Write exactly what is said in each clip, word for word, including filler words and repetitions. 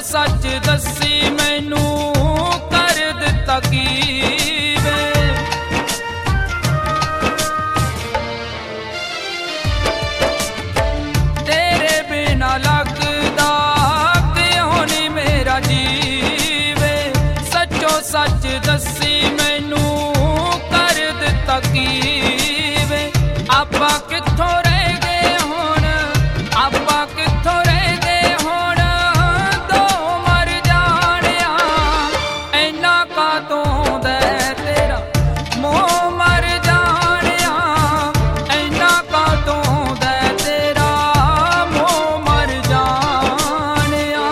सच दसी मैनू कर दिता की वे। तेरे बिना लगदा क्यों नहीं मेरा जीवे, सचो सच दसी मैनू कर दिता की वे। आपां कित्थों रह गए हुण, आपां कित्थों रह गए हुण, दो मर जाणिया ऐना कातों दे तेरा मोह मर जाणिया, ऐना कातों दे तेरा मोह मर जाणिया।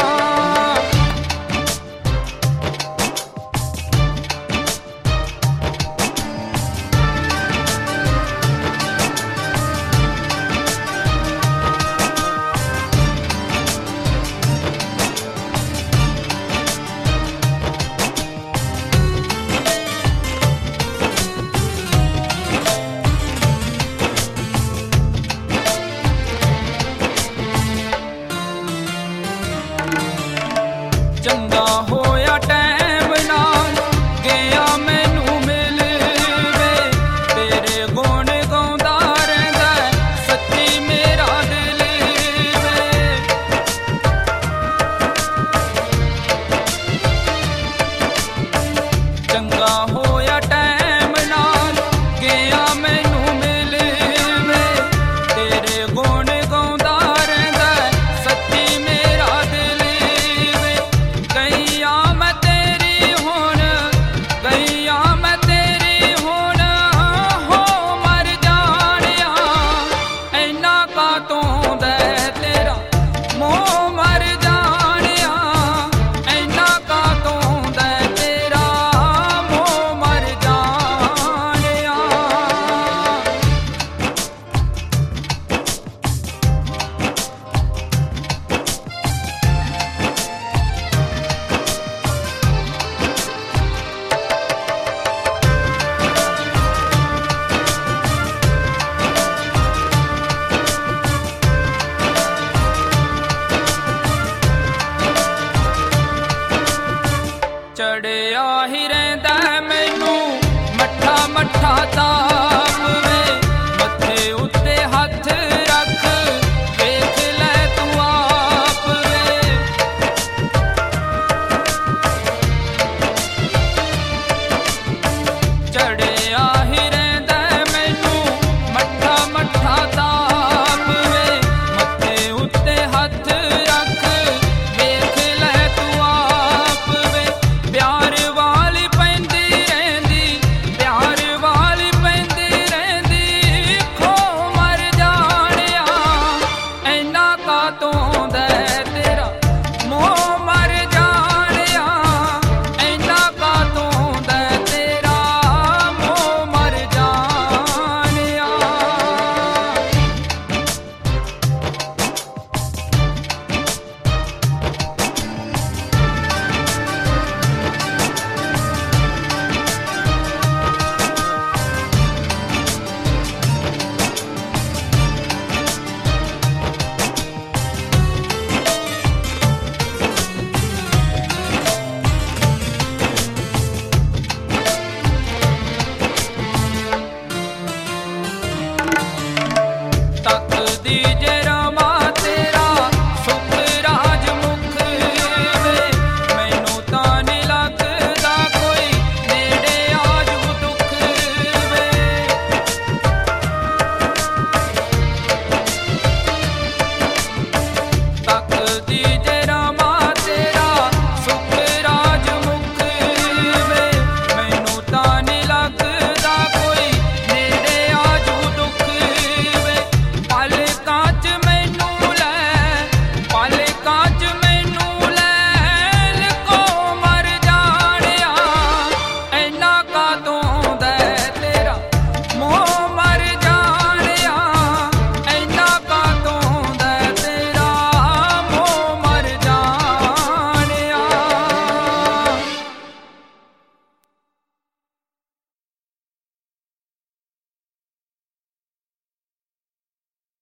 चंगा होया टैम नाल गया मैनू मिल वे, तेरे गुण गाउंदा रहिंदा सच्ची मेरा दिल वे। चंगा होया टैम नाल गया मैनू मिल वे, तेरे गुण गाउंदा रहिंदा सच्ची मेरा दिल वे। गईया मैं तेरी हुण, गईया मैं तेरी हुण, हो मर जाणिया ऐना कातों दे तेरा मोह मर जाणिया, ऐना कातों दे तेरा मोह मर जाणिया। चढ़िया ही रहिंदा मैनू मट्ठा मट्ठा ता